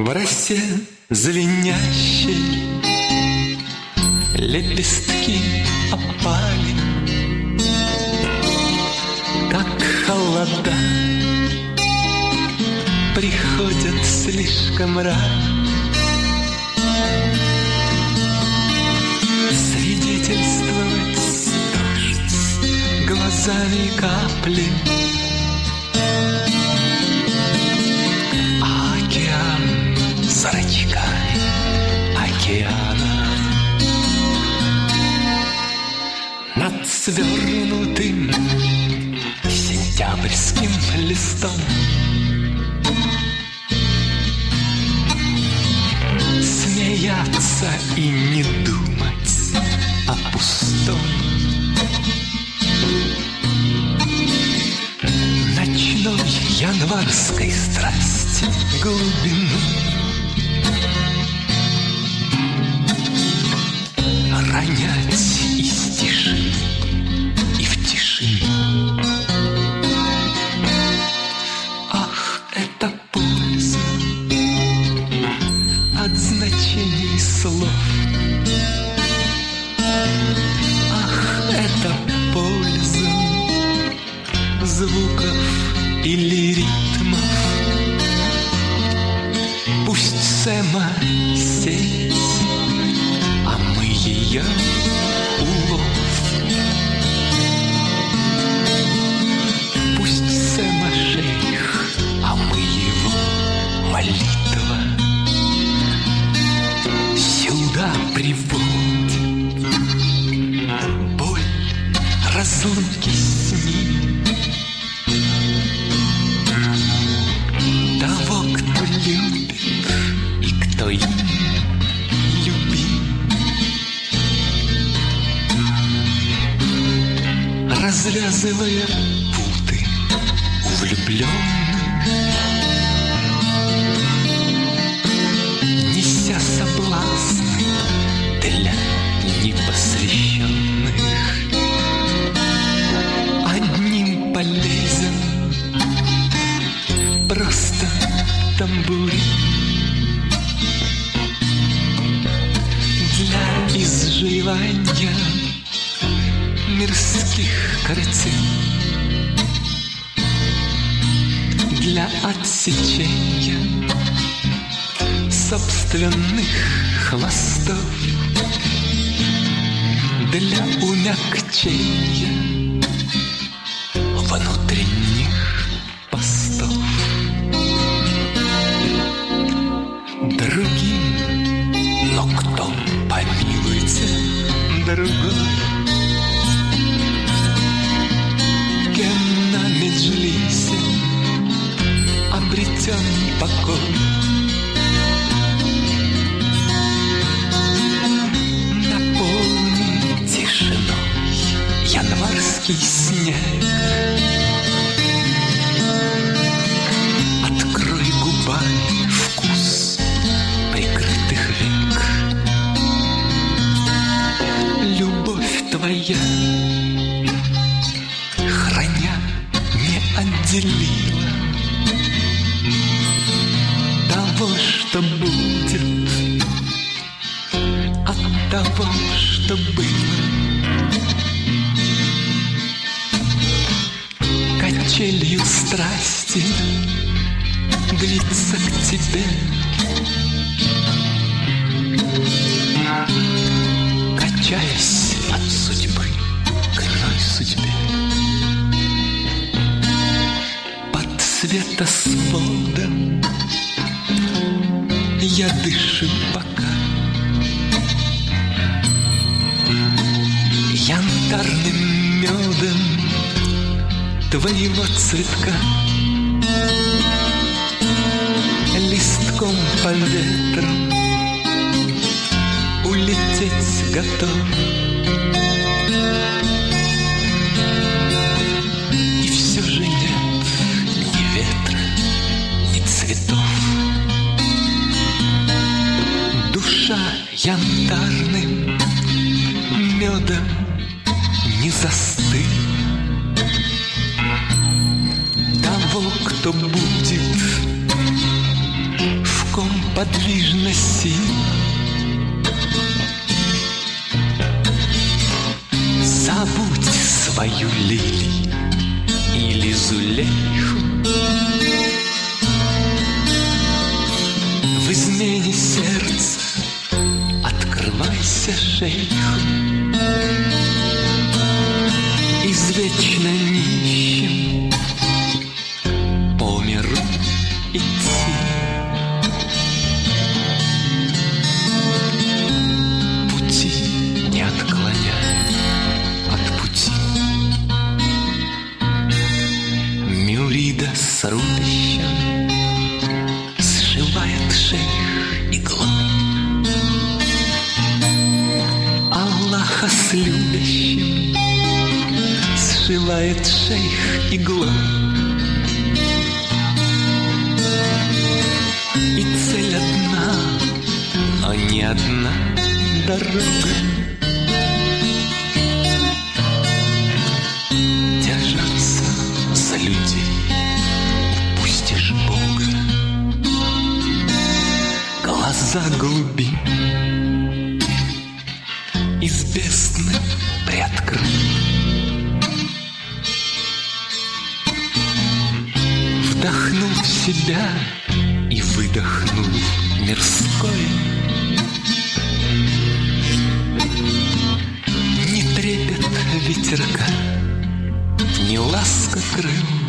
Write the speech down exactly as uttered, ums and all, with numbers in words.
В росе звенящей лепестки опали, как холода приходят слишком рано. Свидетельствовать дождь глазами капли, а океан зрачками океана. Над свернутым сентябрьским листом смеяться и не думать о пустом. Ночной январской страсти глубину ронять из тишины и в тишине. Ах, это польза от значений слов. Ах, это польза звуков или ритмов. Пусть Сэма сеть, а мы ее улов. Пусть Сэма шейх, а мы его молитва. Сюда приводит боль разлуки с ним. Того, кто любит и кто им любим. Развязывая путы у влюбленных, неся соблазны для непосвященных. Одним полезен просто тамбурин для изживания мирских картин, для отсечения собственных хвостов, для умягчения внутренних постов. Другим, но кто, помилуйте, другой, кем на меджлисе обретен покой. Наполни тишиной январский снег. Открой губами вкус прикрытых век. Любовь твоя, храня, не отделила того, что будет, от того, что было. Качелью страсти длится к тебе. Качаясь от судьбы к иной судьбе. Под светосводом я дышу пока янтарным медом твоего цветка. Листком по ветру улететь готов. И все же нет ни ветра, ни цветов. Душа янтарным медом не застыла. Того, кто будет, в ком подвижности. Забудь свою Лили или Зулейху. В измене сердца открывайся шейху. Извечно нищим по миру идти. Пути не отклоняя от пути. Мюрида с рубищем сшивает шейх иглой. Аллаха с любящим сшивает шейх иглой. И цель одна, но не одна дорога. Держаться за людей упустишь Бога. Глаза глубин из бездны приоткрыть. Вдохнул в себя и выдохнул мирское. Не трепет ветерка, не ласка крыл.